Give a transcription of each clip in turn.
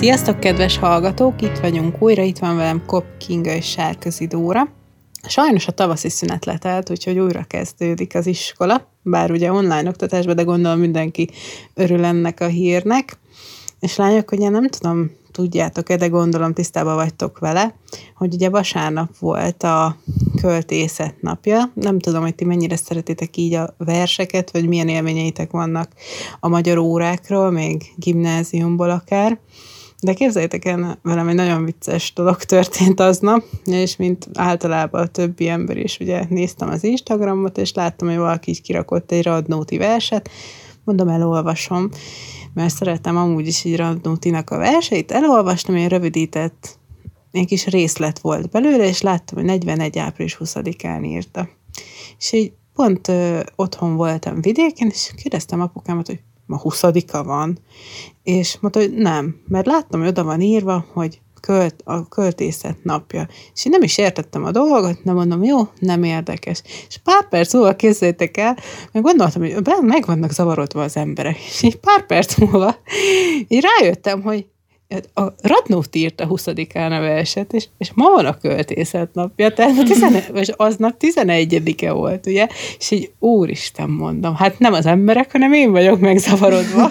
Sziasztok, kedves hallgatók! Itt vagyunk újra, itt van velem Kopp Kinga és Sárközi Dóra. Sajnos a tavaszi szünet letelt, úgyhogy újra kezdődik az iskola, bár ugye online oktatásban, de gondolom mindenki örül ennek a hírnek. És lányok, ugye nem tudom, tudjátok-e, de gondolom tisztában vagytok vele, hogy ugye vasárnap volt a költészet napja. Nem tudom, hogy ti mennyire szeretitek így a verseket, vagy milyen élményeitek vannak a magyar órákról, még gimnáziumból akár. De képzeljétek el, velem egy nagyon vicces dolog történt aznap, és mint általában a többi ember is, ugye néztem az Instagramot, és láttam, hogy valaki így kirakott egy Radnóti verset, mondom, elolvasom, mert szeretem amúgy is így Radnótinak a verseit, elolvastam, egy rövidített, egy kis részlet volt belőle, és láttam, hogy 41. április 20-án írta. És így pont otthon voltam vidéken, és kérdeztem apukámat, hogy ma 20-a van, és mondta, hogy nem, mert láttam, hogy oda van írva, hogy a költészet napja. És én nem is értettem a dolgot, de mondom, jó, nem érdekes. És pár perc múlva képzeljétek el, meg gondoltam, hogy meg vannak zavarodva az emberek. És így pár perc múlva így rájöttem, hogy a Radnóti írta 20-án a verset, és ma van a költészet napja, tehát aznap 11-e volt, ugye? És így úristen mondom, hát nem az emberek, hanem én vagyok megzavarodva.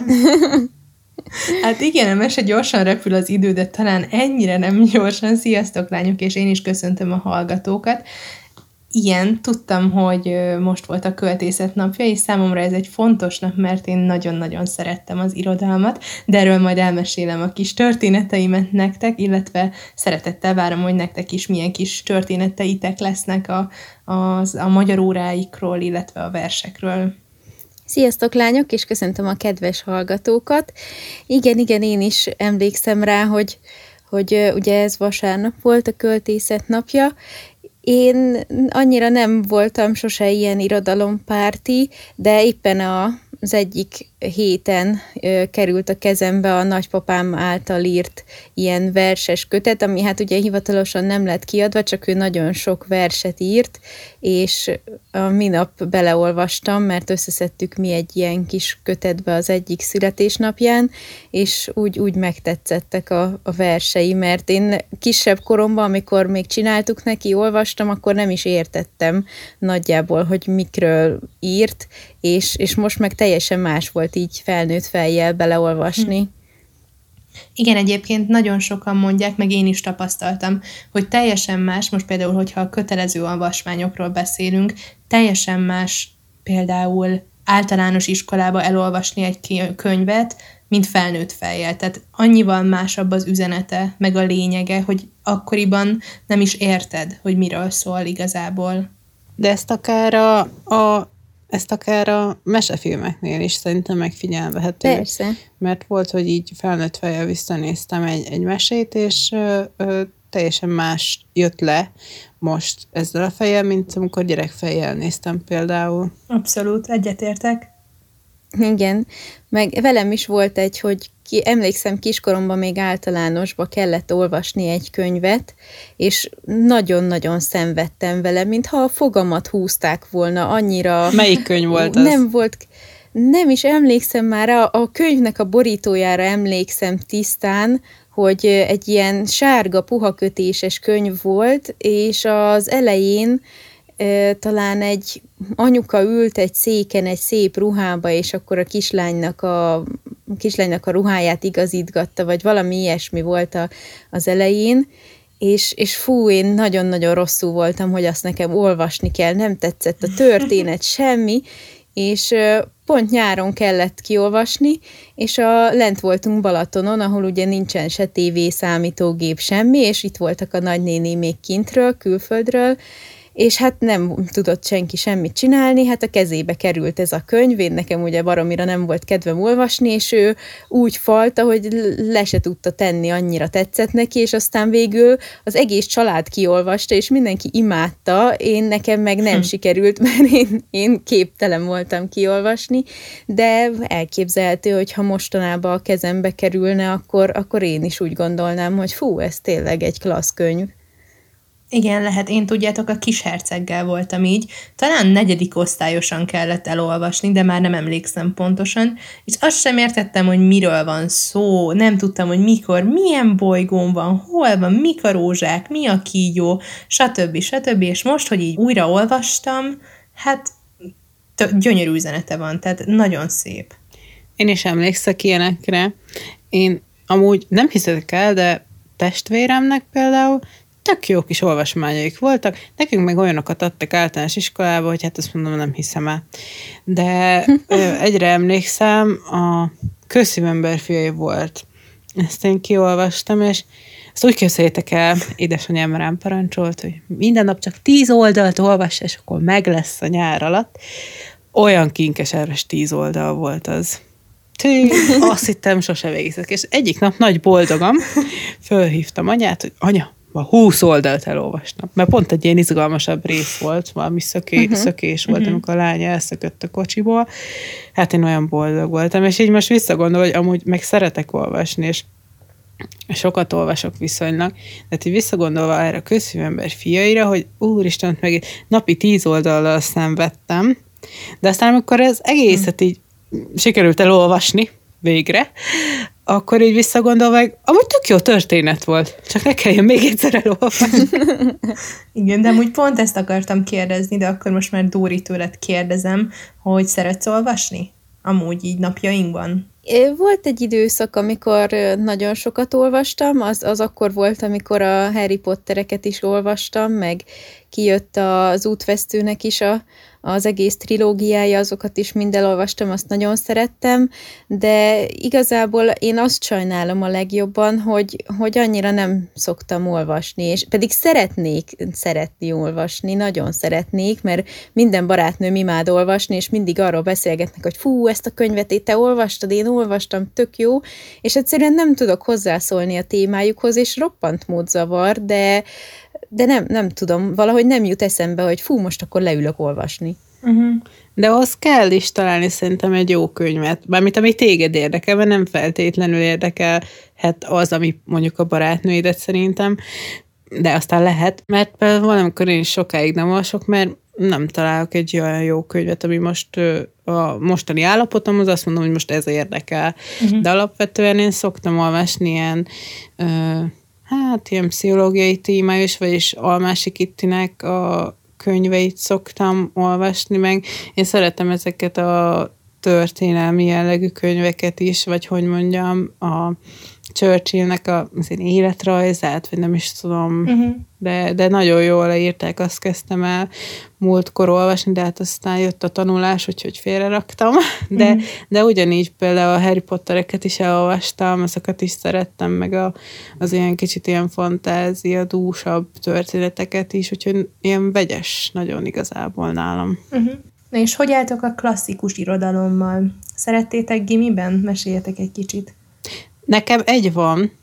Hát igen, a mese gyorsan repül az idő, de talán ennyire nem gyorsan. Sziasztok, lányok, és én is köszöntöm a hallgatókat. Igen, tudtam, hogy most volt a költészet napja, és számomra ez egy fontos nap, mert én nagyon-nagyon szerettem az irodalmat, de erről majd elmesélem a kis történeteimet nektek, illetve szeretettel várom, hogy nektek is milyen kis történeteitek lesznek a magyar óráikról, illetve a versekről. Sziasztok, lányok, és köszöntöm a kedves hallgatókat. Igen, én is emlékszem rá, hogy ugye ez vasárnap volt a költészet napja. Én annyira nem voltam sose ilyen irodalompárti, de éppen az egyik héten került a kezembe a nagypapám által írt ilyen verses kötet, ami hát ugye hivatalosan nem lett kiadva, csak ő nagyon sok verset írt, és a minap beleolvastam, mert összeszedtük mi egy ilyen kis kötetbe az egyik születésnapján, és úgy megtetszettek a versei, mert én kisebb koromban, amikor még csináltuk neki, olvastam, akkor nem is értettem nagyjából, hogy mikről írt, és most meg teljesen más volt így felnőtt fejjel beleolvasni. Igen, egyébként nagyon sokan mondják, meg én is tapasztaltam, hogy teljesen más, most például, hogyha a kötelező olvasmányokról beszélünk, teljesen más például általános iskolába elolvasni egy könyvet, mint felnőtt fejjel. Tehát annyival másabb az üzenete, meg a lényege, hogy akkoriban nem is érted, hogy miről szól igazából. De ezt akár a mesefilmeknél is szerintem megfigyelvehető. Persze. Mert volt, hogy így felnőtt fejjel visszanéztem egy mesét, és teljesen más jött le most ezzel a fejjel, mint amikor gyerekfejjel néztem például. Abszolút, egyetértek. Igen, meg velem is volt egy, hogy emlékszem, kiskoromban még általánosba kellett olvasni egy könyvet, és nagyon-nagyon szenvedtem vele, mintha a fogamat húzták volna annyira. Melyik könyv volt az? Nem is emlékszem már, a könyvnek a borítójára emlékszem tisztán, hogy egy ilyen sárga, puhakötéses könyv volt, és az elején talán egy anyuka ült egy széken, egy szép ruhába, és akkor a kislánynak a ruháját igazítgatta, vagy valami ilyesmi volt az elején, és fú, én nagyon-nagyon rosszul voltam, hogy azt nekem olvasni kell, nem tetszett a történet, semmi, és pont nyáron kellett kiolvasni, és lent voltunk Balatonon, ahol ugye nincsen se tévé, számítógép, semmi, és itt voltak a nagynéni még kintről, külföldről, és hát nem tudott senki semmit csinálni, hát a kezébe került ez a könyv, én nekem ugye baromira nem volt kedvem olvasni, és ő úgy falta, hogy le se tudta tenni, annyira tetszett neki, és aztán végül az egész család kiolvasta, és mindenki imádta, nekem meg nem sikerült, mert én képtelen voltam kiolvasni, de elképzelhető, hogy ha mostanában a kezembe kerülne, akkor én is úgy gondolnám, hogy fú, ez tényleg egy klassz könyv. Igen, lehet. Én tudjátok, a Kisherceggel voltam így. Talán 4. osztályosan kellett elolvasni, de már nem emlékszem pontosan, és azt sem értettem, hogy miről van szó, nem tudtam, hogy mikor, milyen bolygón van, hol van, mik a rózsák, mi a kígyó, stb. És most, hogy így újra olvastam, hát gyönyörű üzenete van, tehát nagyon szép. Én is emlékszek ilyenekre. Én amúgy nem hiszetek el, de testvéremnek például tök jó kis olvasmányaik voltak, nekünk meg olyanokat adtak általános iskolába, hogy hát azt mondom, nem hiszem el. De egyre emlékszem, a Közszívember fiai volt. Ezt én kiolvastam, és ezt úgy képzeljétek el, édesanyám rám parancsolt, hogy minden nap csak 10 oldalt olvass, és akkor meg lesz a nyár alatt. Olyan kinkes erős 10 oldal volt az. Azt hittem, sose végzek. És egyik nap nagy boldogam fölhívtam anyát, hogy anya, ma 20 oldalt elolvastam. Mert pont egy ilyen izgalmasabb rész volt, valami szökés volt, amikor a lánya elszökött a kocsiból. Hát én olyan boldog voltam, és így most visszagondol, hogy amúgy meg szeretek olvasni, és sokat olvasok viszonylag, de így visszagondolva erre a Közszívember fiaira, hogy úristen, meg napi 10 oldallal szenvedtem, de aztán amikor ez egészet így sikerült elolvasni végre, akkor így visszagondolva, meg amúgy tök jó történet volt, csak ne kelljen még egyszer elolvasni. Igen, de amúgy pont ezt akartam kérdezni, de akkor most már Dóri tőled kérdezem, hogy szeretsz olvasni? Amúgy így napjainkban? Volt egy időszak, amikor nagyon sokat olvastam, az akkor volt, amikor a Harry Pottereket is olvastam, meg kijött az Útvesztőnek is az egész trilógiája, azokat is mind elolvastam, azt nagyon szerettem, de igazából én azt sajnálom a legjobban, hogy annyira nem szoktam olvasni, és pedig szeretni olvasni, nagyon szeretnék, mert minden barátnőm imád olvasni, és mindig arról beszélgetnek, hogy fú, ezt a könyvet te olvastad, én olvastam, tök jó, és egyszerűen nem tudok hozzászólni a témájukhoz, és roppant mód zavar, de nem tudom, valahogy nem jut eszembe, hogy fú, most akkor leülök olvasni. De ahhoz kell is találni szerintem egy jó könyvet. Bármint ami téged érdekel, mert nem feltétlenül érdekelhet az, ami mondjuk a barátnőidet szerintem, de aztán lehet, mert például valamikor én is sokáig nem olvasok, mert nem találok egy olyan jó könyvet, ami most a mostani állapotomhoz azt mondom, hogy most ez érdekel. De alapvetően én szoktam olvasni ilyen ilyen pszichológiai témájú is, vagyis Almási Kittinek a könyveit szoktam olvasni, meg én szeretem ezeket a történelmi jellegű könyveket is, vagy hogy mondjam, a Churchillnek az életrajzát, vagy nem is tudom, de nagyon jól leírták, azt kezdtem el múltkor olvasni, de hát aztán jött a tanulás, úgyhogy félreraktam, de ugyanígy például a Harry Pottereket is elolvastam, azokat is szerettem, meg az ilyen kicsit ilyen fantázia, dúsabb történeteket is, úgyhogy ilyen vegyes nagyon igazából nálam. Na és hogy álltok a klasszikus irodalommal? Szerettétek gimiben? Meséljetek egy kicsit. Nekem egy van,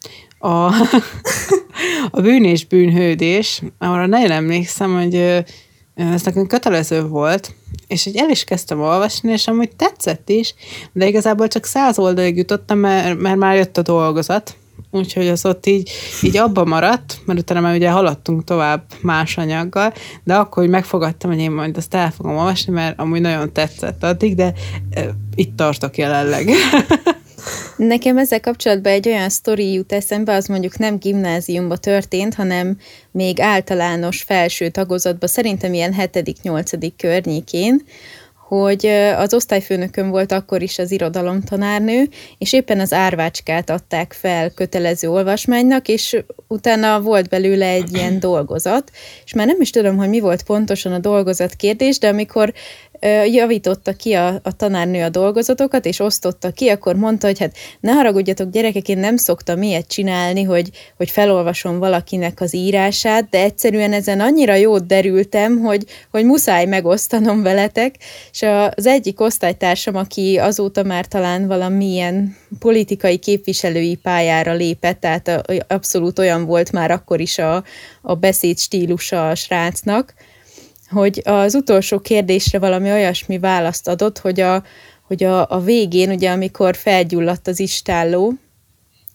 a Bűn és bűnhődés, arra nagyon emlékszem, hogy ez nekem kötelező volt, és így el is kezdtem olvasni, és amúgy tetszett is, de igazából csak 100 oldalig jutottam, mert már jött a dolgozat, úgyhogy az ott így abba maradt, mert utána már ugye haladtunk tovább más anyaggal, de akkor hogy megfogadtam, hogy én majd azt el fogom olvasni, mert amúgy nagyon tetszett addig, de itt tartok jelenleg. Nekem ezzel kapcsolatban egy olyan sztori jut eszembe, az mondjuk nem gimnáziumban történt, hanem még általános felső tagozatban, szerintem ilyen 7.-8. környékén, hogy az osztályfőnököm volt akkor is az irodalomtanárnő, és éppen az Árvácskát adták fel kötelező olvasmánynak, és utána volt belőle egy ilyen dolgozat, és már nem is tudom, hogy mi volt pontosan a dolgozat kérdés, de amikor javította ki a tanárnő a dolgozatokat, és osztotta ki, akkor mondta, hogy hát ne haragudjatok gyerekek, én nem szoktam ilyet csinálni, hogy felolvasom valakinek az írását, de egyszerűen ezen annyira jót derültem, hogy muszáj megosztanom veletek, és az egyik osztálytársam, aki azóta már talán valamilyen politikai képviselői pályára lépett, tehát abszolút olyan volt már akkor is a beszéd stílusa a srácnak, hogy az utolsó kérdésre valami olyasmi választ adott, hogy a végén, ugye amikor felgyulladt az istálló,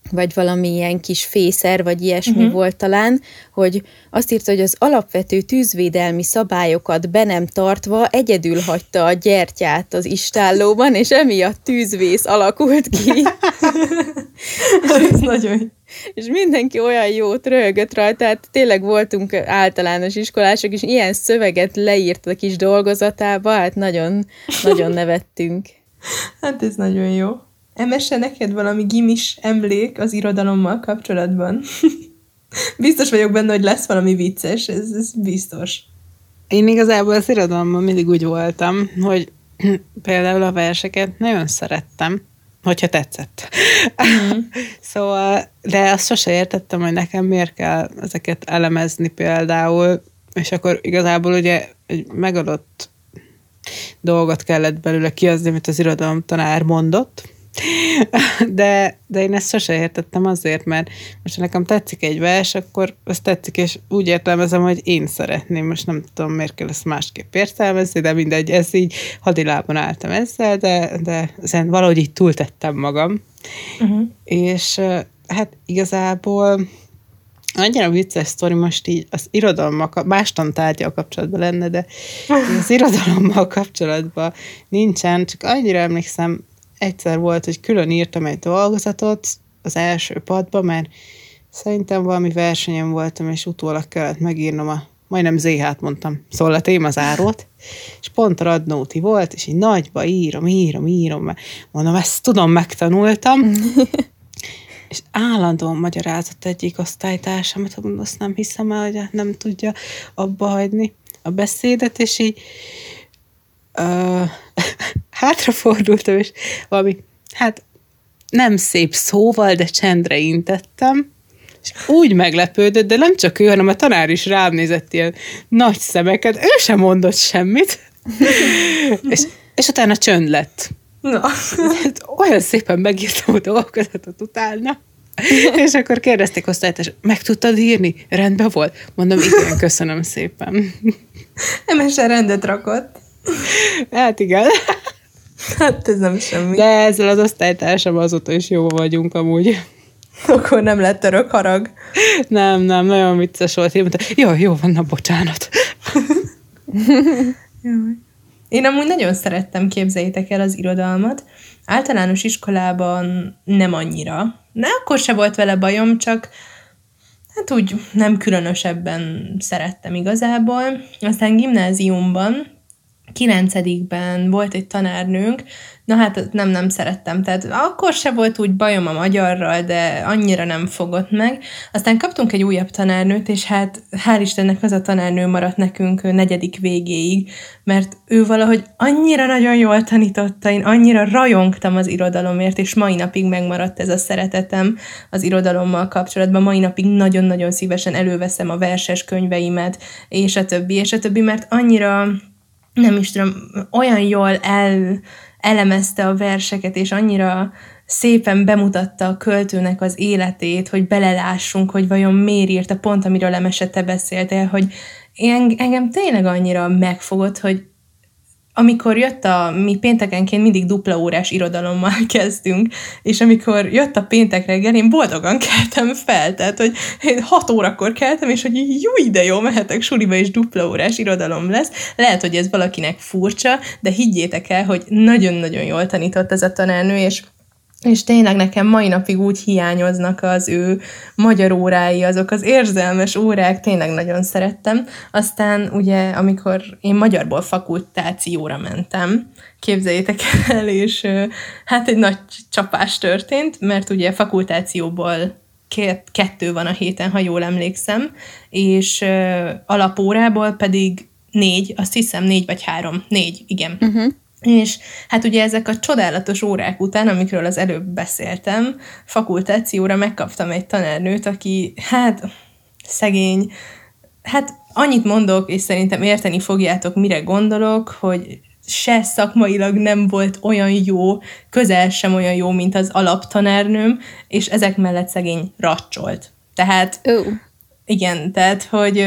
vagy valamilyen kis fészer, vagy ilyesmi volt talán, hogy azt írta, hogy az alapvető tűzvédelmi szabályokat be nem tartva egyedül hagyta a gyertyát az istállóban, és emiatt tűzvész alakult ki. Ez nagyon. És mindenki olyan jót röhögött rajta, tehát tényleg voltunk általános iskolások, és ilyen szöveget leírt a kis dolgozatába, hát nagyon, nagyon nevettünk. Hát ez nagyon jó. Emese, neked valami gimis emlék az irodalommal kapcsolatban? Biztos vagyok benne, hogy lesz valami vicces, ez biztos. Én igazából az irodalomban mindig úgy voltam, hogy például a verseket nagyon szerettem, hogyha tetszett. Szóval, de azt sose értettem, hogy nekem miért kell ezeket elemezni például, és akkor igazából ugye egy megadott dolgot kellett belőle kihozni, amit az irodalomtanár mondott, de én ezt sose értettem azért, mert most ha nekem tetszik egy vers, akkor az tetszik, és úgy értelmezem, hogy én szeretném. Most nem tudom, miért kell ezt másképp értelmezni, de mindegy, ez így hadilában álltam ezzel, de ezen valahogy így túltettem magam. És hát igazából annyira vicces sztori most így az irodalommal, más tantárgyal kapcsolatban lenne, de az irodalommal kapcsolatban nincsen, csak annyira emlékszem, egyszer volt, hogy külön írtam egy dolgozatot az első padba, mert szerintem valami versenyen voltam, és utólag kellett megírnom majdnem ZH-t mondtam, szóval a témazárót, és pont a Radnóti volt, és így nagyba írom, mert mondom, ezt tudom, megtanultam, és állandóan magyarázott egyik osztálytársam, hogy azt nem hiszem el, hogy nem tudja abba hagyni a beszédet, és így hátrafordultam, és valami, hát nem szép szóval, de csendre intettem, és úgy meglepődött, de nem csak ő, hanem a tanár is rám nézett ilyen nagy szemeket, ő sem mondott semmit, és utána csönd lett. Na. Olyan szépen megírtam a dolgozatot utána, és akkor kérdezték osztályt, meg tudtad írni? Rendben volt? Mondom, igen, köszönöm szépen. Emese rendet rakott. Hát igen. Hát ez nem semmi. De ezzel az osztálytársam azóta is jó vagyunk amúgy. Akkor nem lett örök harag. Nem, nagyon vicces volt. Én mondta, jó van, na bocsánat. Én amúgy nagyon szerettem, képzeljétek el, az irodalmat. Általános iskolában nem annyira. De akkor se volt vele bajom, csak hát úgy nem különösebben szerettem igazából. Aztán gimnáziumban 9-ben volt egy tanárnőnk, na hát nem szerettem, tehát akkor se volt úgy bajom a magyarral, de annyira nem fogott meg. Aztán kaptunk egy újabb tanárnőt, és hát hál' Istennek az a tanárnő maradt nekünk 4. végéig, mert ő valahogy annyira nagyon jól tanította, én annyira rajongtam az irodalomért, és mai napig megmaradt ez a szeretetem az irodalommal kapcsolatban. Mai napig nagyon-nagyon szívesen előveszem a verses könyveimet, és a többi, mert annyira nem is tudom, olyan jól elemezte a verseket, és annyira szépen bemutatta a költőnek az életét, hogy belelássunk, hogy vajon miért írta pont, amiről Emese te beszéltél, hogy engem tényleg annyira megfogott, hogy amikor jött mi péntekenként mindig dupla órás irodalommal kezdtünk, és amikor jött a péntek reggel, én boldogan keltem fel, tehát, hogy 6 órakor keltem, és hogy jó, de jó, mehetek suliba, és dupla órás irodalom lesz. Lehet, hogy ez valakinek furcsa, de higgyétek el, hogy nagyon-nagyon jól tanított ez a tanárnő, és tényleg nekem mai napig úgy hiányoznak az ő magyar órái, azok az érzelmes órák, tényleg nagyon szerettem. Aztán ugye, amikor én magyarból fakultációra mentem, képzeljétek el, és hát egy nagy csapás történt, mert ugye fakultációból 2 van a héten, ha jól emlékszem, és alapórából pedig 4, azt hiszem 4 vagy 3, 4, igen. És hát ugye ezek a csodálatos órák után, amikről az előbb beszéltem, fakultációra megkaptam egy tanárnőt, aki hát szegény, hát annyit mondok, és szerintem érteni fogjátok, mire gondolok, hogy se szakmailag nem volt olyan jó, közel sem olyan jó, mint az alaptanárnőm, és ezek mellett szegény racsolt. Tehát igen, tehát, hogy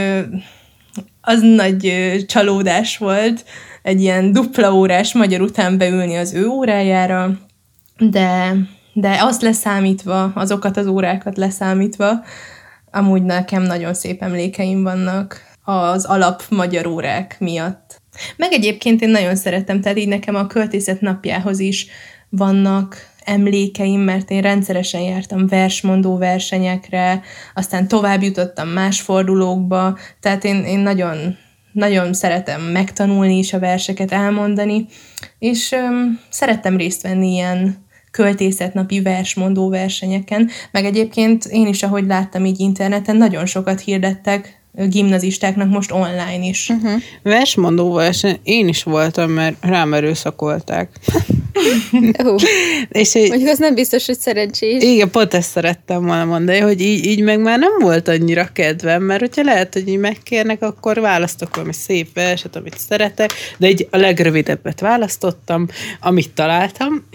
az nagy csalódás volt egy ilyen dupla órás magyar után beülni az ő órájára, de de azt leszámítva, azokat az órákat leszámítva, amúgy nekem nagyon szép emlékeim vannak az alap magyar órák miatt. Meg egyébként én nagyon szeretem, tehát így nekem a költészet napjához is vannak emlékeim, mert én rendszeresen jártam versmondó versenyekre, aztán tovább jutottam más fordulókba, tehát én nagyon, nagyon szeretem megtanulni is a verseket, elmondani, és szerettem részt venni ilyen költészetnapi versmondó versenyeken, meg egyébként én is, ahogy láttam így interneten, nagyon sokat hirdettek gimnazistáknak most online is. Versmondó verseny, én is voltam, mert rám erőszakolták. És mondjuk az nem biztos, hogy szerencsés. Igen, pont ezt szerettem volna mondani, hogy így meg már nem volt annyira kedvem, mert hogyha lehet, hogy így megkérnek, akkor választok valami szép verset, amit szeretek, de így a legrövidebbet választottam, amit találtam.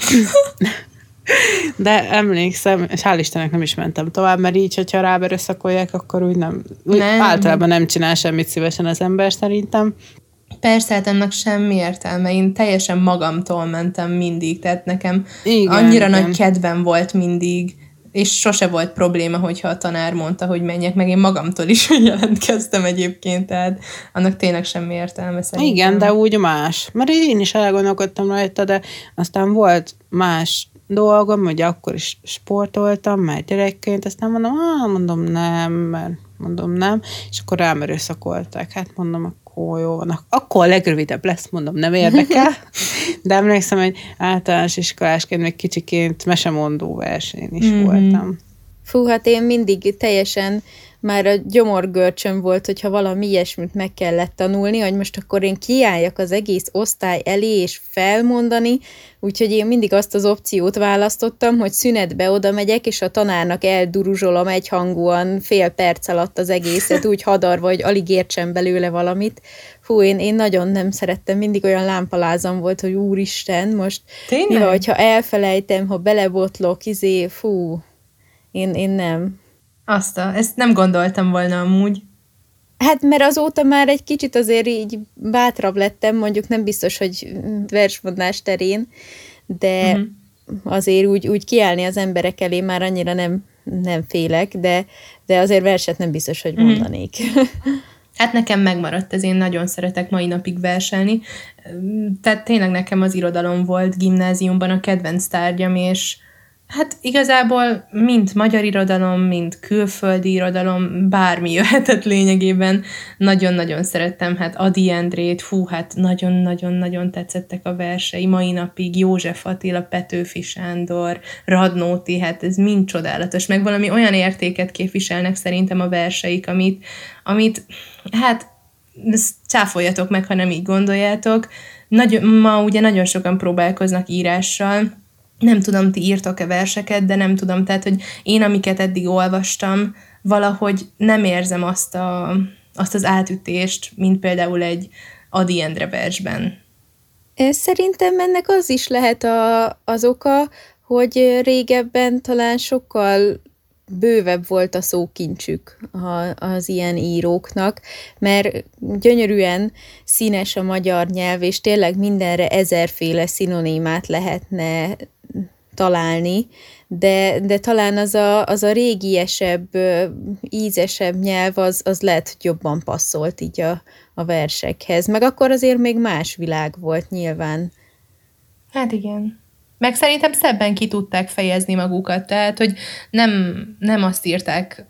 De emlékszem, és hál' Istennek nem is mentem tovább, mert így, hogyha rám erőszakolják, akkor úgy nem. Általában nem csinál semmit szívesen az ember szerintem. Persze, hát ennek semmi értelme. Én teljesen magamtól mentem mindig, tehát nekem annyira nagy kedvem volt mindig, és sose volt probléma, hogyha a tanár mondta, hogy menjek, meg én magamtól is jelentkeztem egyébként, tehát annak tényleg semmi értelme szerintem. Igen, de úgy más. Mert én is elgondolkodtam rajta, de aztán volt más dolgom, hogy akkor is sportoltam, már gyerekként, aztán mondom nem, és akkor rám erőszakolták. Hát mondom, akkor jó van. Akkor a legrövidebb lesz, mondom, nem érdekel. De emlékszem, hogy általános iskolásként, még kicsiként mesemondó versenyen is voltam. Fú, hát én mindig teljesen már a gyomorgörcsöm volt, hogyha valami ilyesmit meg kellett tanulni, hogy most akkor én kiálljak az egész osztály elé és felmondani, úgyhogy én mindig azt az opciót választottam, hogy szünetbe oda megyek, és a tanárnak elduruzsolom egyhangúan fél perc alatt az egészet, úgy hadarva, hogy alig értsem belőle valamit. Fú, én nagyon nem szerettem, mindig olyan lámpalázam volt, hogy úristen, most mi van, hogyha elfelejtem, ha belebotlok, én nem. Ezt nem gondoltam volna amúgy. Hát mert azóta már egy kicsit azért így bátrabb lettem, mondjuk nem biztos, hogy versmondás terén, de azért úgy kiállni az emberek elé már annyira nem félek, de azért verset nem biztos, hogy mondanék. Hát nekem megmaradt ez, én nagyon szeretek mai napig verselni. Tehát tényleg nekem az irodalom volt gimnáziumban a kedvenc tárgyam, és hát igazából mind magyar irodalom, mind külföldi irodalom, bármi jöhetett lényegében. Nagyon-nagyon szerettem, hát Ady Endrét, hát nagyon-nagyon-nagyon tetszettek a versei, mai napig József Attila, Petőfi Sándor, Radnóti, hát ez mind csodálatos, meg valami olyan értéket képviselnek szerintem a verseik, amit hát ezt cáfoljatok meg, ha nem így gondoljátok. Ma ugye nagyon sokan próbálkoznak írással. Nem tudom, ti írtok-e verseket, de nem tudom, tehát, hogy én, amiket eddig olvastam, valahogy nem érzem azt az átütést, mint például egy Ady Endre versben. Szerintem ennek az is lehet az oka, hogy régebben talán sokkal bővebb volt a szókincsük az ilyen íróknak, mert gyönyörűen színes a magyar nyelv, és tényleg mindenre ezerféle szinonimát lehetne találni, de talán az a régiesebb, ízesebb nyelv, az lehet, hogy jobban passzolt így a versekhez. Meg akkor azért még más világ volt nyilván. Hát igen. Meg szerintem szebben ki tudták fejezni magukat, tehát, hogy nem azt írták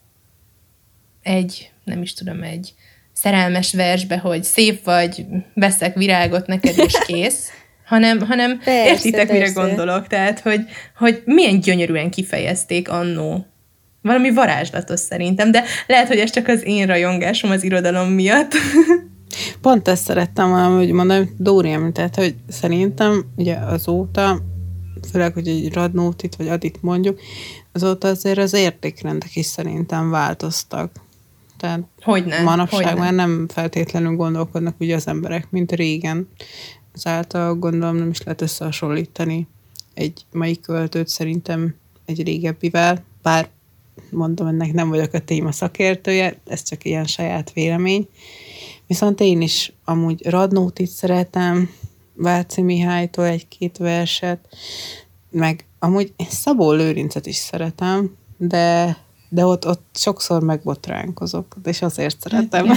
egy szerelmes versbe, hogy szép vagy, veszek virágot neked, és kész, hanem persze, értitek, mire gondolok, tehát, hogy milyen gyönyörűen kifejezték annó. Valami varázslatos szerintem, de lehet, hogy ez csak az én rajongásom az irodalom miatt. Pont ezt szerettem valahogy mondani, Dóri említett, hogy szerintem ugye azóta, főleg, hogy egy Radnótit vagy Adit mondjuk, azóta azért az értékrendek is szerintem változtak. Tehát manapság már nem feltétlenül gondolkodnak ugye az emberek, mint régen. Ezáltal gondolom nem is lehet összehasonlítani egy mai költőt szerintem egy régebbivel, bár mondom, ennek nem vagyok a téma szakértője, ez csak ilyen saját vélemény. Viszont én is amúgy Radnótit szeretem, Váci Mihálytól egy-két verset, meg amúgy én Szabó Lőrincet is szeretem, de ott sokszor megbotránkozok, és azért szeretem.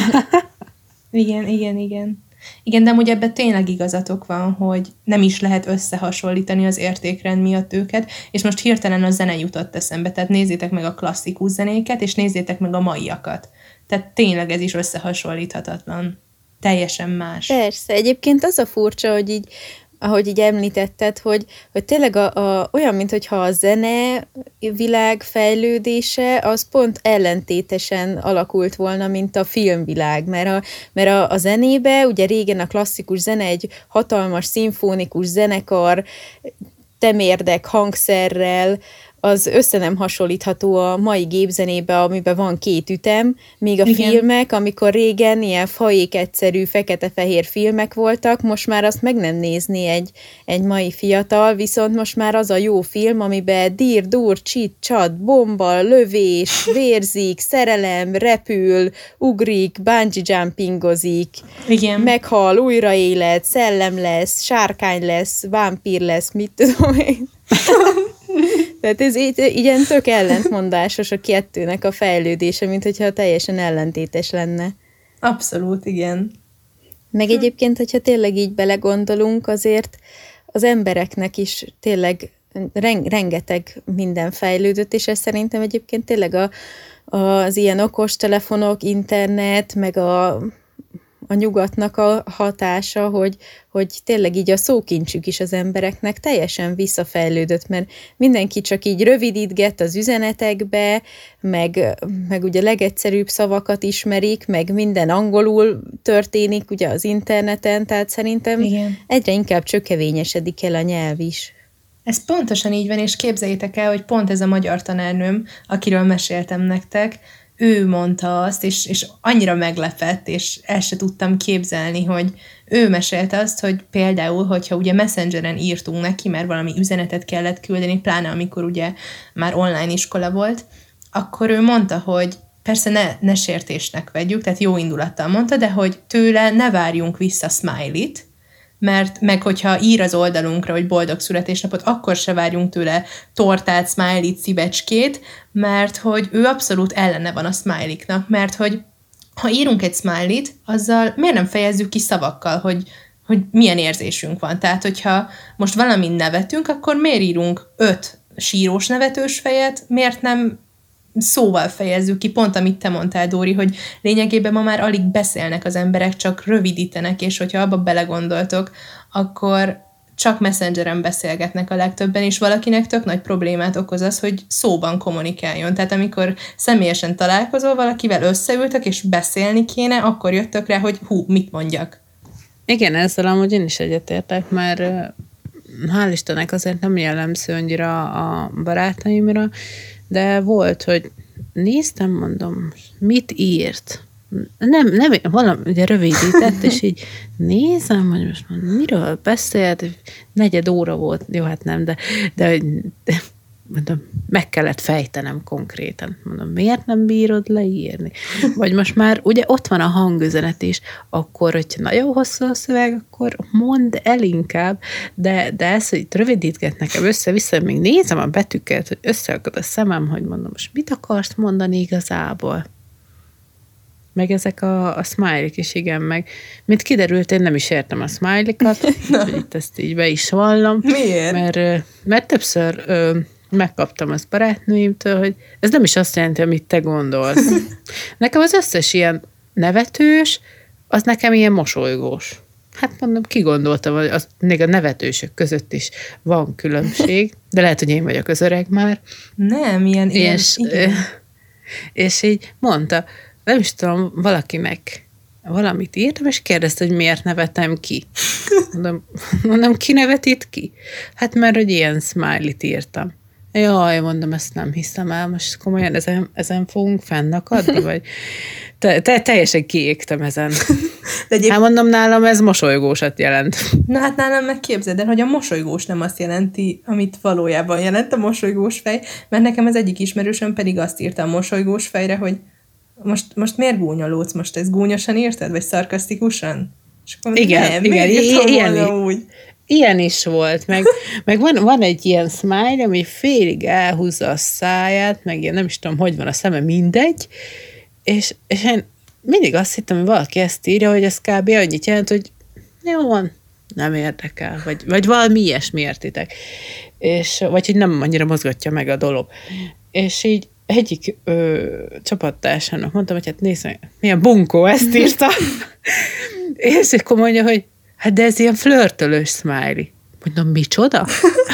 Igen. Igen, de amúgy ebben tényleg igazatok van, hogy nem is lehet összehasonlítani az értékrend miatt őket, és most hirtelen a zene jutott eszembe, tehát nézzétek meg a klasszikus zenéket, és nézzétek meg a maiakat. Tehát tényleg ez is összehasonlíthatatlan. Teljesen más. Persze, egyébként az a furcsa, hogy így, ahogy így említetted, hogy tényleg olyan, mintha a zene világ fejlődése, az pont ellentétesen alakult volna, mint a filmvilág, mert a zenébe, ugye régen a klasszikus zene egy hatalmas szimfonikus zenekar, temérdek hangszerrel, az össze nem hasonlítható a mai gépzenébe, amiben van 2 ütem, míg a filmek, amikor régen ilyen faék egyszerű, fekete-fehér filmek voltak, most már azt meg nem nézni egy mai fiatal, viszont most már az a jó film, amiben dír, dur, csit, csat, bomba, lövés, vérzik, szerelem, repül, ugrik, bungee jumpingozik, meghal, újraélet, szellem lesz, sárkány lesz, vámpír lesz, mit tudom én. Tehát ez ilyen tök ellentmondásos a kettőnek a fejlődése, mint hogyha teljesen ellentétes lenne. Abszolút, igen. Meg egyébként, hogyha tényleg így belegondolunk, azért az embereknek is tényleg rengeteg minden fejlődött, és ez szerintem egyébként tényleg az ilyen okostelefonok, internet, meg a nyugatnak a hatása, hogy tényleg így a szókincsük is az embereknek teljesen visszafejlődött, mert mindenki csak így rövidítget az üzenetekbe, meg ugye legegyszerűbb szavakat ismerik, meg minden angolul történik ugye az interneten, tehát szerintem egyre inkább csökevényesedik el a nyelv is. Ez pontosan így van, és képzeljétek el, hogy pont ez a magyar tanárnőm, akiről meséltem nektek, ő mondta azt, és annyira meglepett, és el se tudtam képzelni, hogy ő mesélte azt, hogy például, hogyha ugye Messengeren írtunk neki, mert valami üzenetet kellett küldeni, pláne amikor ugye már online iskola volt, akkor ő mondta, hogy persze ne sértésnek vegyük, tehát jó indulattal mondta, de hogy tőle ne várjunk vissza smiley-t, mert meg hogyha ír az oldalunkra, hogy boldog születésnapot, akkor se várjunk tőle tortát, smiley-t, szívecskét, mert hogy ő abszolút ellene van a smiley-knak, mert hogy ha írunk egy smiley-t, azzal miért nem fejezzük ki szavakkal, hogy milyen érzésünk van. Tehát, hogyha most valamin nevetünk, akkor miért írunk 5 sírós nevetős fejet, miért nem szóval fejezzük ki, pont amit te mondtál, Dóri, hogy lényegében ma már alig beszélnek az emberek, csak rövidítenek, és hogyha abba belegondoltok, akkor csak Messengeren beszélgetnek a legtöbben, és valakinek tök nagy problémát okoz az, hogy szóban kommunikáljon. Tehát amikor személyesen találkozol valakivel, összeültök, és beszélni kéne, akkor jöttök rá, hogy mit mondjak. Igen, ezzel amúgy én is egyetértek, mert hál' Istennek azért nem jellemző annyira a barátaimra, de volt, hogy néztem, mondom, mit írt? Nem, valami, ugye rövidített, és így nézem, hogy most miről beszélt, 4 óra volt, jó, hát nem, de mondom, meg kellett fejtenem konkrétan. Mondom, miért nem bírod leírni? Vagy most már, ugye ott van a hangüzenet is, akkor, hogyha nagyon hosszú a szöveg, akkor mondd el inkább, de ez, hogy rövidítget nekem össze-vissza, még nézem a betűket, hogy összeakad a szemem, hogy mondom, most mit akarsz mondani igazából? Meg ezek a smiley-k is, igen, meg mint kiderült, én nem is értem a smiley-kat, hogy itt ezt így be is vallom. Miért? Mert többször megkaptam azt barátnőimtől, hogy ez nem is azt jelenti, amit te gondolsz. Nekem az összes ilyen nevetős, az nekem ilyen mosolygós. Hát mondom, ki gondoltam, hogy még a nevetősök között is van különbség, de lehet, hogy én vagyok az öreg már. Nem, ilyen és így mondta, nem is tudom, valakinek valamit írtam, és kérdezte, hogy miért nevetem ki. Mondom, ki nevetít ki? Hát mert, hogy ilyen smiley-t írtam. Jaj, mondom, ezt nem hiszem el, most komolyan ezen fogunk fennakadni, vagy teljesen kiégtem ezen. Hát mondom, nálam ez mosolygósat jelent. Na hát nálam meg képzeld el, hogy a mosolygós nem azt jelenti, amit valójában jelent a mosolygós fej, mert nekem az egyik ismerősöm pedig azt írta a mosolygós fejre, hogy most miért gúnyolódsz? Most ezt gúnyosan írtad, vagy szarkasztikusan? Igen, ilyen is volt, meg van egy ilyen smile, ami félig elhúzza a száját, meg ilyen nem is tudom, hogy van a szeme, mindegy, és én mindig azt hittem, hogy valaki ezt írja, hogy ez kb. Annyit jelent, hogy jó van, nem érdekel, vagy valami ilyesmi, értitek. Vagy hogy nem annyira mozgatja meg a dolog. És így egyik csapattársának mondtam, hogy hát nézd meg, milyen bunkó, ezt írta. És akkor mondja, hogy hát de ez ilyen flörtölős smiley. Mondom, micsoda?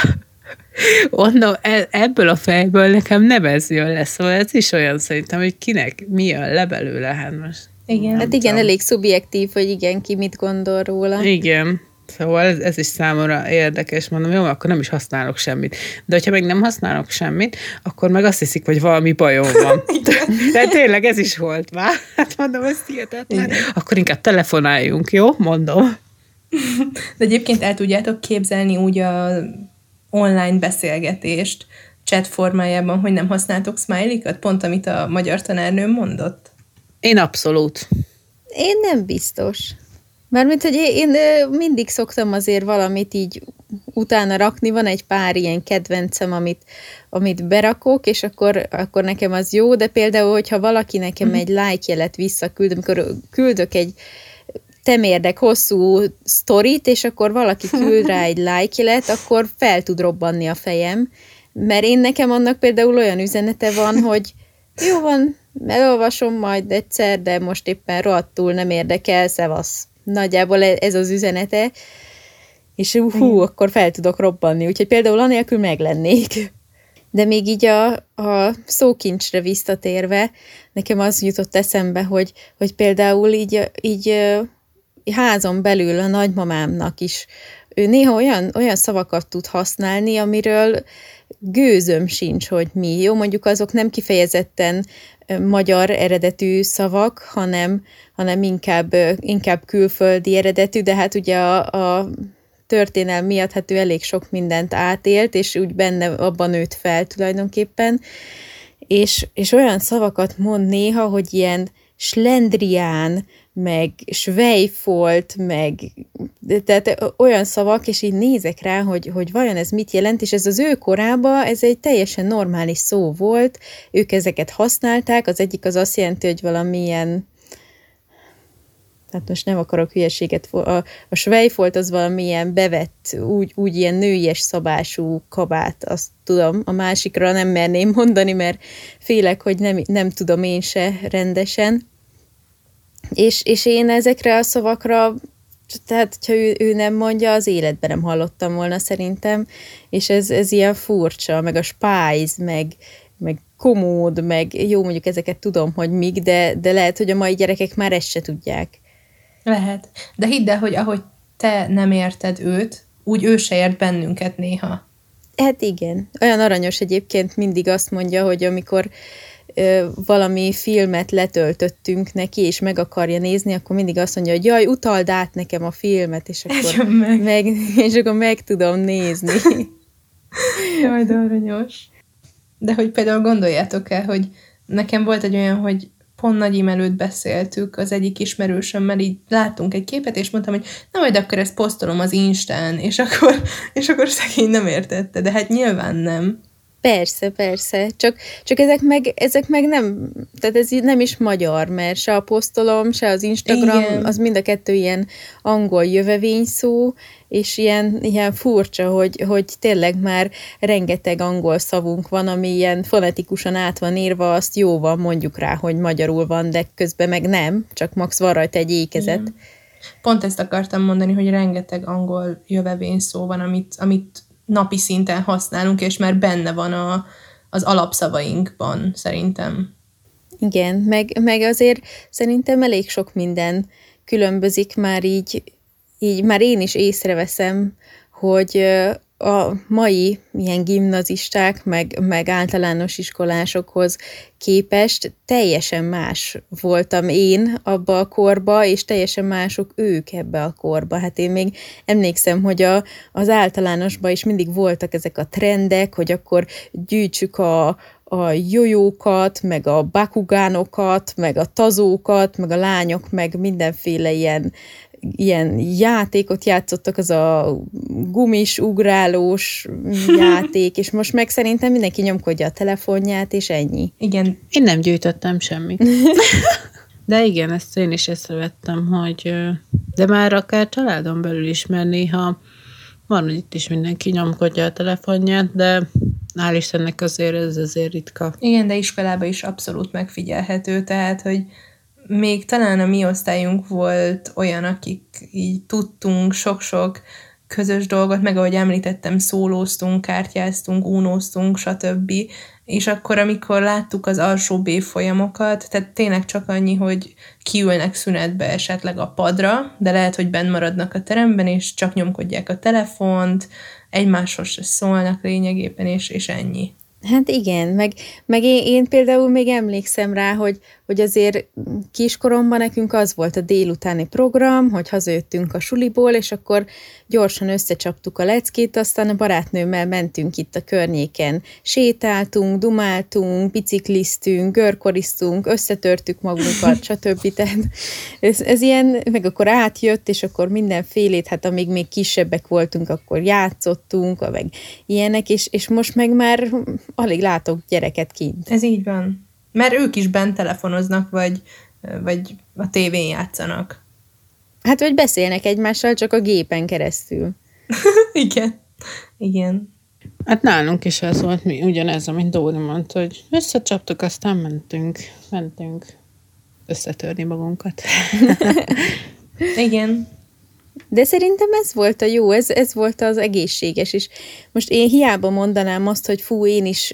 Onnan ebből a fejből nekem nem ez jön le, szóval ez is olyan szerintem, hogy kinek mi jön le belőle, hát most. Igen. Hát igen, elég szubjektív, hogy igen, ki mit gondol róla. Igen. Szóval ez is számomra érdekes, mondom, jó, akkor nem is használok semmit. De hogyha meg nem használok semmit, akkor meg azt hiszik, hogy valami bajom van. De tényleg ez is volt már. Hát mondom, ez hihetetlen. Akkor inkább telefonáljunk, jó? Mondom. De egyébként el tudjátok képzelni úgy a online beszélgetést chat formájában, hogy nem használtok smiley-kat? Pont amit a magyar tanárnőm mondott. Én abszolút. Én nem biztos. Mármint, hogy én mindig szoktam azért valamit így utána rakni, van egy pár ilyen kedvencem, amit berakok, és akkor nekem az jó, de például, hogyha valaki nekem egy like jelet visszaküld, amikor küldök egy temérdek hosszú sztorit, és akkor valaki küld rá egy like jelet, akkor fel tud robbanni a fejem, mert nekem annak például olyan üzenete van, hogy jó van, elolvasom majd egyszer, de most éppen rohadtul nem érdekel, szevasz. Nagyjából ez az üzenete, és akkor fel tudok robbanni. Úgyhogy például anélkül meglennék. De még így a szókincsre visszatérve, nekem az jutott eszembe, hogy például így házon belül a nagymamámnak is ő néha olyan szavakat tud használni, amiről gőzöm sincs, hogy mi. Jó, mondjuk azok nem kifejezetten magyar eredetű szavak, hanem inkább külföldi eredetű, de hát ugye a történelm miatt hát ő elég sok mindent átélt, és úgy benne abban nőtt fel tulajdonképpen, és olyan szavakat mond néha, hogy ilyen slendrián, meg svejfolt, meg tehát olyan szavak, és így nézek rá, hogy vajon ez mit jelent, és ez az ő korában ez egy teljesen normális szó volt, ők ezeket használták, az egyik az azt jelenti, hogy valamilyen, hát most nem akarok hülyeséget, a svejfolt az valamilyen bevett, úgy ilyen nőies szabású kabát, azt tudom, a másikra nem merném mondani, mert félek, hogy nem tudom én se rendesen. És én ezekre a szavakra, tehát ha ő nem mondja, az életben nem hallottam volna szerintem, és ez ilyen furcsa, meg a spice, meg komód, meg jó, mondjuk ezeket tudom, hogy mik, de lehet, hogy a mai gyerekek már ezt se tudják. Lehet. De hidd el, hogy ahogy te nem érted őt, úgy ő se ért bennünket néha. Hát igen. Olyan aranyos egyébként, mindig azt mondja, hogy amikor valami filmet letöltöttünk neki, és meg akarja nézni, akkor mindig azt mondja, hogy jaj, utald át nekem a filmet, és akkor meg tudom nézni. Jaj, de aranyos. De hogy például gondoljátok el, hogy nekem volt egy olyan, hogy pont Nagy Im előtt beszéltük az egyik ismerősömmel, így láttunk egy képet, és mondtam, hogy na majd akkor ezt posztolom az Instán, és akkor szegény nem értette, de hát nyilván nem. Persze. Csak ezek meg nem, tehát ez nem is magyar, mert se a posztolom, se az Instagram, igen. Az mind a kettő ilyen angol jövevényszó, és ilyen furcsa, hogy tényleg már rengeteg angol szavunk van, ami ilyen fonetikusan át van írva, azt jó van, mondjuk rá, hogy magyarul van, de közben meg nem, csak max van rajta egy ékezet. Igen. Pont ezt akartam mondani, hogy rengeteg angol jövevényszó van, amit napi szinten használunk, és már benne van az alapszavainkban, szerintem. Igen, meg azért szerintem elég sok minden különbözik már így már én is észreveszem, hogy a mai ilyen gimnazisták, meg általános iskolásokhoz képest teljesen más voltam én abba a korba, és teljesen mások ők ebbe a korba. Hát én még emlékszem, hogy az általánosban is mindig voltak ezek a trendek, hogy akkor gyűjtsük a jojókat, meg a bakugánokat, meg a tazókat, meg a lányok, meg mindenféle ilyen ilyen játékot játszottak, az a gumis, ugrálós játék, és most meg szerintem mindenki nyomkodja a telefonját, és ennyi. Igen. Én nem gyűjtöttem semmit. De igen, ezt én is észrevettem, hogy de már akár családon belül is, mert néha van, hogy itt is mindenki nyomkodja a telefonját, de hál' Istennek azért ez azért ritka. Igen, de iskolában is abszolút megfigyelhető, tehát, hogy még talán a mi osztályunk volt olyan, akik így tudtunk sok-sok közös dolgot, meg ahogy említettem, szólóztunk, kártyáztunk, únóztunk, stb. És akkor, amikor láttuk az alsó B folyamokat, tehát tényleg csak annyi, hogy kiülnek szünetbe esetleg a padra, de lehet, hogy benn maradnak a teremben, és csak nyomkodják a telefont, egymáshoz se szólnak lényegében, és ennyi. Hát igen, meg én például még emlékszem rá, hogy azért kiskoromban nekünk az volt a délutáni program, hogy hazajöttünk a suliból, és akkor gyorsan összecsaptuk a leckét, aztán a barátnőmmel mentünk itt a környéken. Sétáltunk, dumáltunk, bicikliztünk, görkoriztunk, összetörtük magunkat, stb. Tehát ez ilyen, meg akkor átjött, és akkor mindenfélét, hát amíg még kisebbek voltunk, akkor játszottunk, meg ilyenek, és most meg már alig látok gyereket kint. Ez így van. Mert ők is bent telefonoznak, vagy a tévén játszanak. Hát, vagy beszélnek egymással csak a gépen keresztül. Igen. Hát nálunk is ez volt, ugyanez, amit Dóri mondta, hogy összecsaptuk, aztán mentünk összetörni magunkat. Igen. De szerintem ez volt a jó, ez volt az egészséges, és most én hiába mondanám azt, hogy fú, én is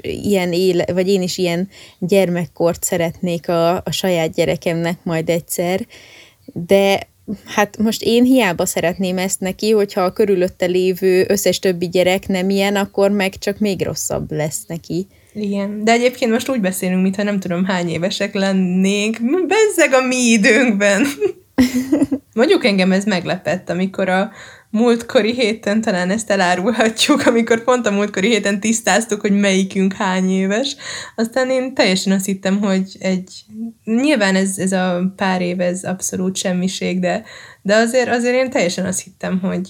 ilyen gyermekkort szeretnék a saját gyerekemnek majd egyszer, de hát most én hiába szeretném ezt neki, hogyha a körülötte lévő összes többi gyerek nem ilyen, akkor meg csak még rosszabb lesz neki. Igen, de egyébként most úgy beszélünk, mintha nem tudom hány évesek lennénk, bezzeg a mi időnkben. Mondjuk engem ez meglepett, amikor a múltkori héten, talán ezt elárulhatjuk, amikor pont a múltkori héten tisztáztuk, hogy melyikünk hány éves. Aztán én teljesen azt hittem, hogy nyilván ez a pár év, ez abszolút semmiség, de azért én teljesen azt hittem, hogy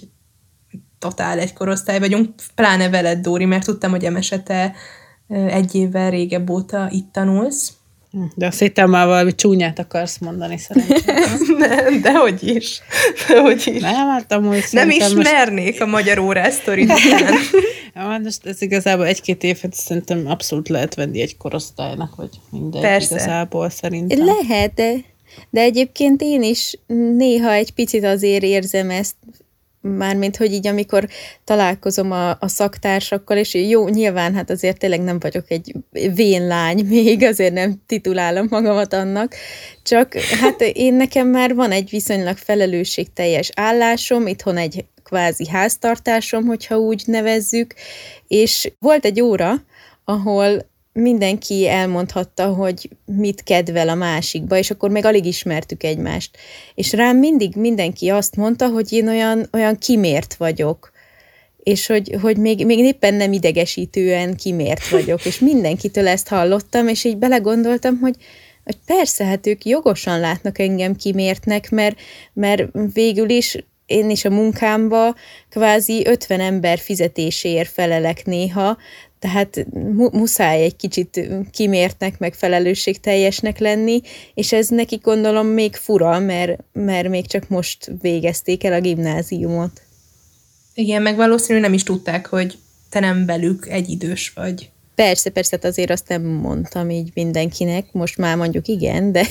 totál egy korosztály vagyunk, pláne veled, Dóri, mert tudtam, hogy Emese, te 1 évvel régebb óta itt tanulsz. De azt hittem már valami csúnyát akarsz mondani, szerintem. Dehogy is. Nem, hát amúgy nem ismernék a magyar órás sztorit után. Ja, most ez igazából 1-2 évet szerintem abszolút lehet venni egy korosztálynak, vagy mindegy. Persze. Igazából szerintem. Lehet, de egyébként én is néha egy picit azért érzem ezt, mármint, hogy így amikor találkozom a szaktársakkal, és jó, nyilván hát azért tényleg nem vagyok egy vén lány még, azért nem titulálom magamat annak, csak hát én nekem már van egy viszonylag felelősségteljes állásom, itthon egy kvázi háztartásom, hogyha úgy nevezzük, és volt egy óra, ahol mindenki elmondhatta, hogy mit kedvel a másikba, és akkor még alig ismertük egymást. És rám mindig mindenki azt mondta, hogy én olyan kimért vagyok, és hogy még éppen nem idegesítően kimért vagyok, és mindenkitől ezt hallottam, és így belegondoltam, hogy persze, hát ők jogosan látnak engem kimértnek, mert végül is én is a munkámba kvázi 50 ember fizetéséért felelek néha, tehát muszáj egy kicsit kimértnek, meg felelősségteljesnek lenni, és ez neki gondolom még fura, mert még csak most végezték el a gimnáziumot. Igen, meg valószínűleg nem is tudták, hogy te nem velük egyidős vagy. Persze, hát azért azt nem mondtam így mindenkinek, most már mondjuk igen, de...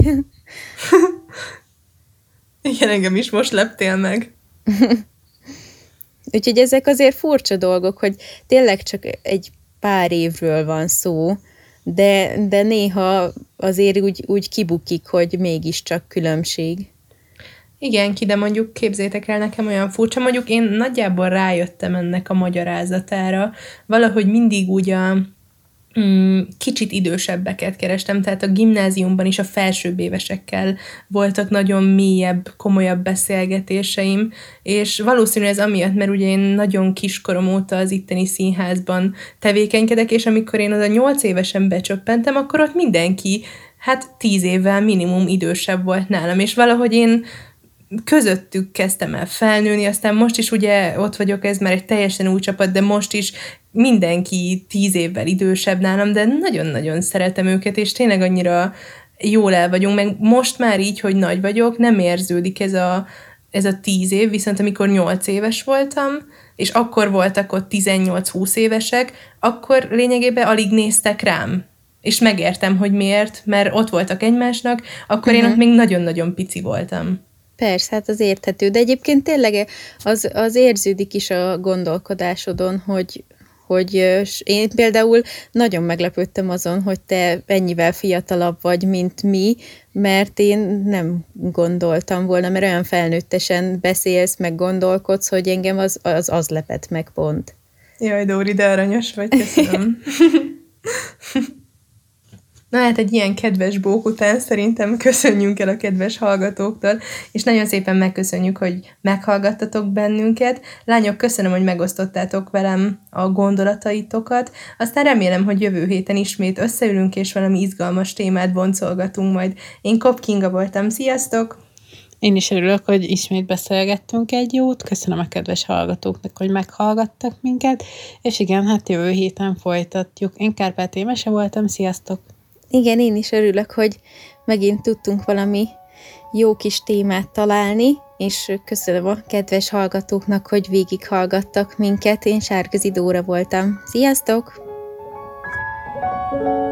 Igen, engem is most leptél meg. Úgyhogy ezek azért furcsa dolgok, hogy tényleg csak egy pár évről van szó, de néha azért úgy kibukik, hogy mégiscsak különbség. Igen, de mondjuk képzétek el, nekem olyan furcsa, mondjuk én nagyjából rájöttem ennek a magyarázatára, valahogy mindig úgy kicsit idősebbeket kerestem, tehát a gimnáziumban is a felsőbb évesekkel voltak nagyon mélyebb, komolyabb beszélgetéseim, és valószínű ez amiatt, mert ugye én nagyon kiskorom óta az itteni színházban tevékenykedek, és amikor én oda 8 évesen becsöppentem, akkor ott mindenki, 10 évvel minimum idősebb volt nálam, és valahogy én közöttük kezdtem el felnőni, aztán most is ugye ott vagyok, ez már egy teljesen új csapat, de most is mindenki 10 évvel idősebb nálam, de nagyon-nagyon szeretem őket, és tényleg annyira jól el vagyunk, meg most már így, hogy nagy vagyok, nem érződik ez a 10 év, viszont amikor 8 éves voltam, és akkor voltak ott 18-20 évesek, akkor lényegében alig néztek rám. És megértem, hogy miért, mert ott voltak egymásnak, akkor én ott még nagyon-nagyon pici voltam. Persze, hát az érthető, de egyébként tényleg az érződik is a gondolkodásodon, hogy én például nagyon meglepődtem azon, hogy te ennyivel fiatalabb vagy, mint mi, mert én nem gondoltam volna, mert olyan felnőttesen beszélsz, meg gondolkodsz, hogy engem az lepett meg pont. Jaj, Dóri, de aranyos vagy, köszönöm. Na hát egy ilyen kedves bók után szerintem köszönjünk el a kedves hallgatóktól, és nagyon szépen megköszönjük, hogy meghallgattatok bennünket. Lányok, köszönöm, hogy megosztottátok velem a gondolataitokat. Aztán remélem, hogy jövő héten ismét összeülünk, és valami izgalmas témát boncolgatunk majd. Én Kopp Kinga voltam. Sziasztok! Én is örülök, hogy ismét beszélgettünk egy jót. Köszönöm a kedves hallgatóknak, hogy meghallgattak minket. És igen, hát jövő héten folytatjuk. Én Kárpát Émese voltam. Sziasztok! Igen, én is örülök, hogy megint tudtunk valami jó kis témát találni, és köszönöm a kedves hallgatóknak, hogy végighallgattak minket. Én Sárközi Dóra voltam. Sziasztok!